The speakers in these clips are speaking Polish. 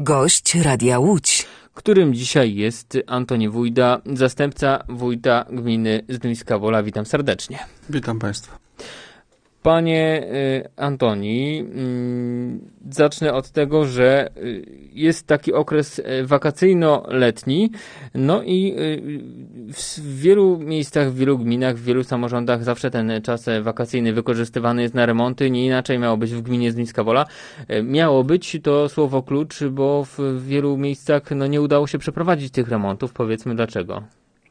Gość Radia Łódź, którym dzisiaj jest Antoni Wójda, zastępca wójta gminy Zduńska Wola. Witam serdecznie. Witam Państwa. Panie Antoni, zacznę od tego, że jest taki okres wakacyjno-letni, no i w wielu miejscach, w wielu gminach, w wielu samorządach zawsze ten czas wakacyjny wykorzystywany jest na remonty. Nie inaczej miało być w gminie Zduńska Wola. Miało być to słowo klucz, bo w wielu miejscach nie udało się przeprowadzić tych remontów. Powiedzmy dlaczego.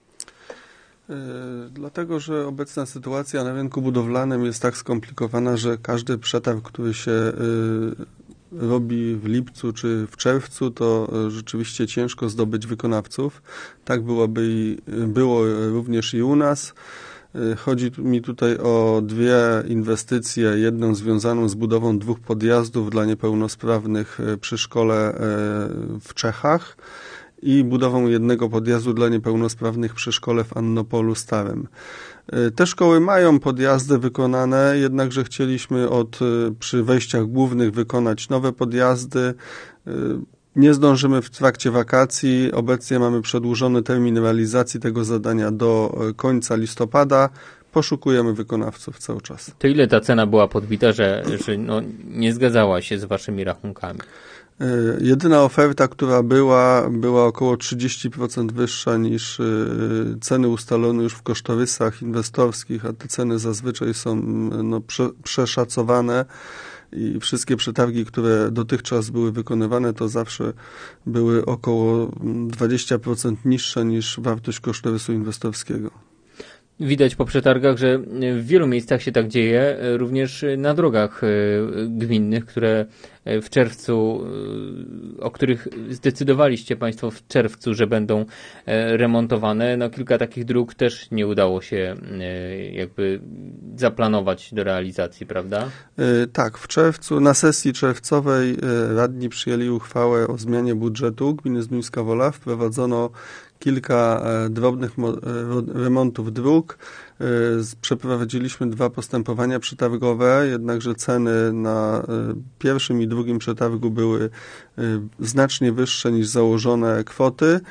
Dlatego, że obecna sytuacja na rynku budowlanym jest tak skomplikowana, że każdy przetarg, który się robi w lipcu czy w czerwcu, to rzeczywiście ciężko zdobyć wykonawców. Tak było również i u nas. Chodzi mi tutaj o dwie inwestycje, jedną związaną z budową 2 podjazdów dla niepełnosprawnych przy szkole w Czechach i budową 1 podjazdu dla niepełnosprawnych przy szkole w Annopolu Starym. Te szkoły mają podjazdy wykonane, jednakże chcieliśmy przy wejściach głównych wykonać nowe podjazdy. Nie zdążymy w trakcie wakacji. Obecnie mamy przedłużony termin realizacji tego zadania do końca listopada. Poszukujemy wykonawców cały czas. To ile ta cena była podbita, że nie zgadzała się z waszymi rachunkami? Jedyna oferta, która była około 30% wyższa niż ceny ustalone już w kosztorysach inwestorskich, a te ceny zazwyczaj są przeszacowane i wszystkie przetargi, które dotychczas były wykonywane, to zawsze były około 20% niższe niż wartość kosztorysu inwestorskiego. Widać po przetargach, że w wielu miejscach się tak dzieje, również na drogach gminnych, które w czerwcu, o których zdecydowaliście Państwo w czerwcu, że będą remontowane. Kilka takich dróg też nie udało się jakby zaplanować do realizacji, prawda? Tak, w czerwcu, na sesji czerwcowej radni przyjęli uchwałę o zmianie budżetu gminy Zduńska Wola. Wprowadzono kilka drobnych remontów dróg. Przeprowadziliśmy 2 postępowania przetargowe, jednakże ceny na pierwszym i drugim przetargu były znacznie wyższe niż założone kwoty.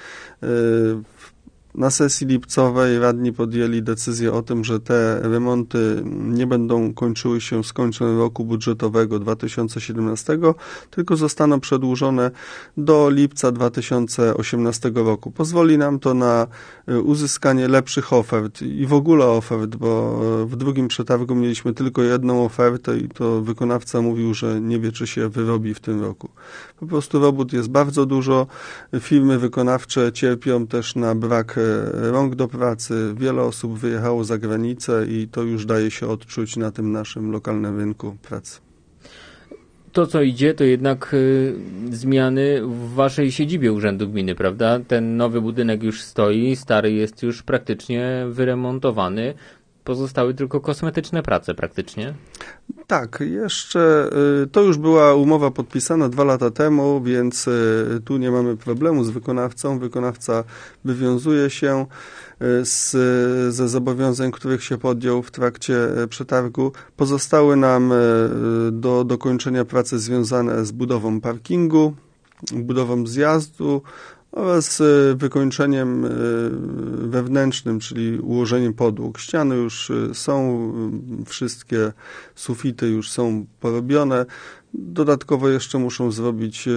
Na sesji lipcowej radni podjęli decyzję o tym, że te remonty nie będą kończyły się z końcem roku budżetowego 2017, tylko zostaną przedłużone do lipca 2018 roku. Pozwoli nam to na uzyskanie lepszych ofert i w ogóle ofert, bo w drugim przetargu mieliśmy tylko 1 ofertę i to wykonawca mówił, że nie wie, czy się wyrobi w tym roku. Po prostu robót jest bardzo dużo. Firmy wykonawcze cierpią też na brak rąk do pracy. Wiele osób wyjechało za granicę i to już daje się odczuć na tym naszym lokalnym rynku pracy. To, co idzie, to jednak zmiany w waszej siedzibie Urzędu Gminy, prawda? Ten nowy budynek już stoi, stary jest już praktycznie wyremontowany. Pozostały tylko kosmetyczne prace praktycznie. Tak, jeszcze to już była umowa podpisana 2 lata temu, więc tu nie mamy problemu z wykonawcą. Wykonawca wywiązuje się ze zobowiązań, których się podjął w trakcie przetargu. Pozostały nam do dokończenia prace związane z budową parkingu, budową zjazdu oraz wykończeniem wewnętrznym, czyli ułożeniem podłóg. Ściany już są, wszystkie sufity już są porobione. Dodatkowo jeszcze muszą zrobić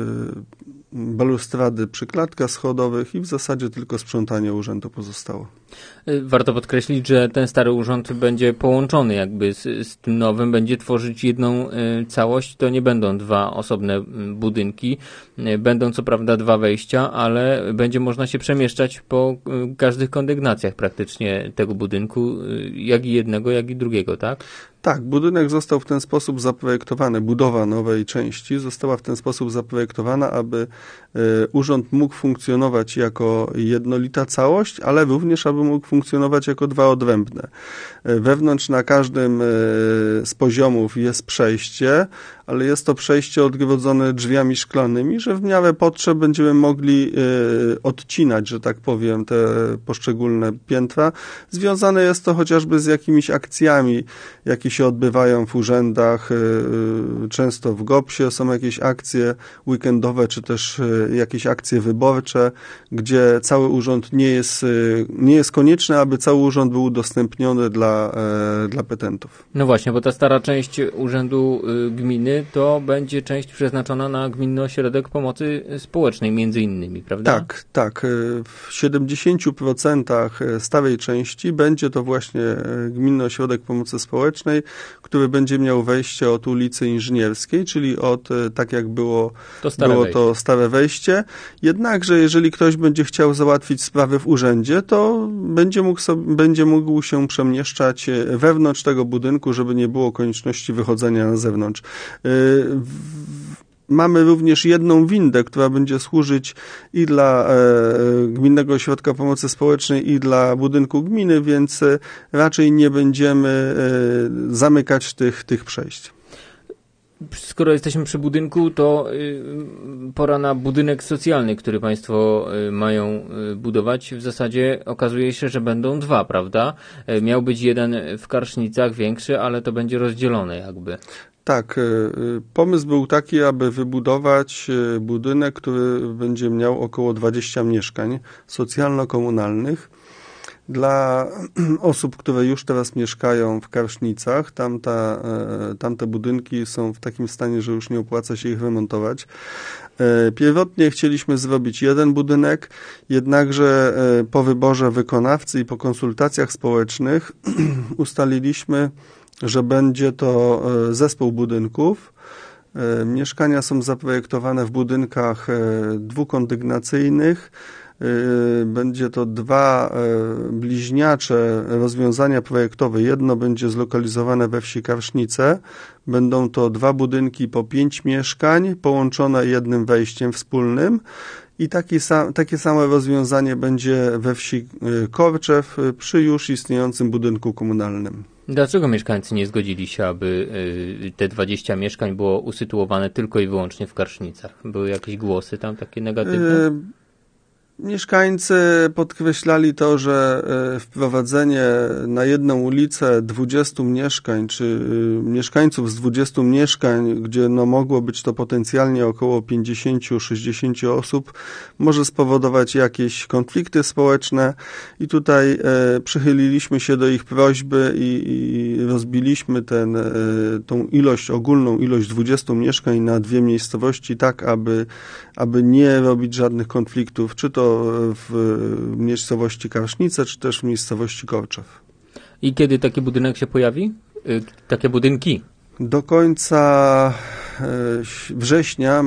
balustrady przy klatkach schodowych i w zasadzie tylko sprzątanie urzędu pozostało. Warto podkreślić, że ten stary urząd będzie połączony jakby z tym nowym, będzie tworzyć jedną całość. To nie będą 2 osobne budynki, będą co prawda 2 wejścia, ale będzie można się przemieszczać po każdych kondygnacjach praktycznie tego budynku, jak i jednego, jak i drugiego, tak? Tak, budynek został w ten sposób zaprojektowany, budowa nowej części została w ten sposób zaprojektowana, aby urząd mógł funkcjonować jako jednolita całość, ale również aby mógł funkcjonować jako 2 odrębne. Wewnątrz na każdym z poziomów jest przejście, ale jest to przejście odgrodzone drzwiami szklanymi, że w miarę potrzeb będziemy mogli odcinać, że tak powiem, te poszczególne piętra. Związane jest to chociażby z jakimiś akcjami, jakieś się odbywają w urzędach, często w GOPS-ie są jakieś akcje weekendowe, czy też jakieś akcje wyborcze, gdzie cały urząd nie jest konieczne, aby cały urząd był udostępniony dla petentów. No właśnie, bo ta stara część urzędu gminy to będzie część przeznaczona na Gminny Ośrodek Pomocy Społecznej między innymi, prawda? Tak. W 70% starej części będzie to właśnie Gminny Ośrodek Pomocy Społecznej, który będzie miał wejście od ulicy Inżynierskiej, czyli tak jak było to stare wejście. Jednakże jeżeli ktoś będzie chciał załatwić sprawy w urzędzie, to będzie mógł się przemieszczać wewnątrz tego budynku, żeby nie było konieczności wychodzenia na zewnątrz. Mamy również jedną windę, która będzie służyć i dla Gminnego Ośrodka Pomocy Społecznej, i dla budynku gminy, więc raczej nie będziemy zamykać tych przejść. Skoro jesteśmy przy budynku, to pora na budynek socjalny, który Państwo mają budować. W zasadzie okazuje się, że będą dwa, prawda? Miał być jeden w Karsznicach większy, ale to będzie rozdzielone jakby. Tak, pomysł był taki, aby wybudować budynek, który będzie miał około 20 mieszkań socjalno-komunalnych dla osób, które już teraz mieszkają w Karsznicach. Tamte budynki są w takim stanie, że już nie opłaca się ich remontować. Pierwotnie chcieliśmy zrobić jeden budynek, jednakże po wyborze wykonawcy i po konsultacjach społecznych ustaliliśmy, że będzie to zespół budynków. Mieszkania są zaprojektowane w budynkach dwukondygnacyjnych. Będzie to dwa bliźniacze rozwiązania projektowe. Jedno będzie zlokalizowane we wsi Karsznice. Będą to dwa budynki po 5 mieszkań, połączone jednym wejściem wspólnym. I takie samo rozwiązanie będzie we wsi Korczew przy już istniejącym budynku komunalnym. Dlaczego mieszkańcy nie zgodzili się, aby te 20 mieszkań było usytuowane tylko i wyłącznie w Karsznicach? Były jakieś głosy tam takie negatywne? Mieszkańcy podkreślali to, że wprowadzenie na jedną ulicę 20 mieszkań, czy mieszkańców z 20 mieszkań, gdzie mogło być to potencjalnie około 50-60 osób, może spowodować jakieś konflikty społeczne i tutaj przychyliliśmy się do ich prośby i rozbiliśmy tą ogólną ilość 20 mieszkań na 2 miejscowości tak, aby nie robić żadnych konfliktów, czy to w miejscowości Karsznice, czy też w miejscowości Korczew. I kiedy taki budynek się pojawi? Takie budynki? Do końca września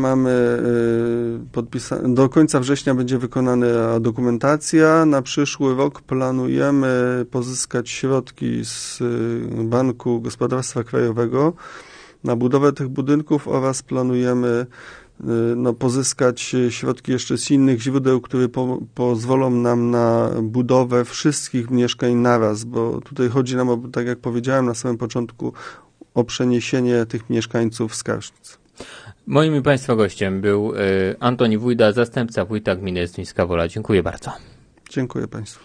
do końca września będzie wykonana dokumentacja. Na przyszły rok planujemy pozyskać środki z Banku Gospodarstwa Krajowego na budowę tych budynków oraz planujemy pozyskać środki jeszcze z innych źródeł, które pozwolą nam na budowę wszystkich mieszkań naraz, bo tutaj chodzi nam, tak jak powiedziałem na samym początku, o przeniesienie tych mieszkańców z Karsznic. Moim i Państwa gościem był Antoni Wójda, zastępca wójta gminy Zduńska Wola. Dziękuję bardzo. Dziękuję Państwu.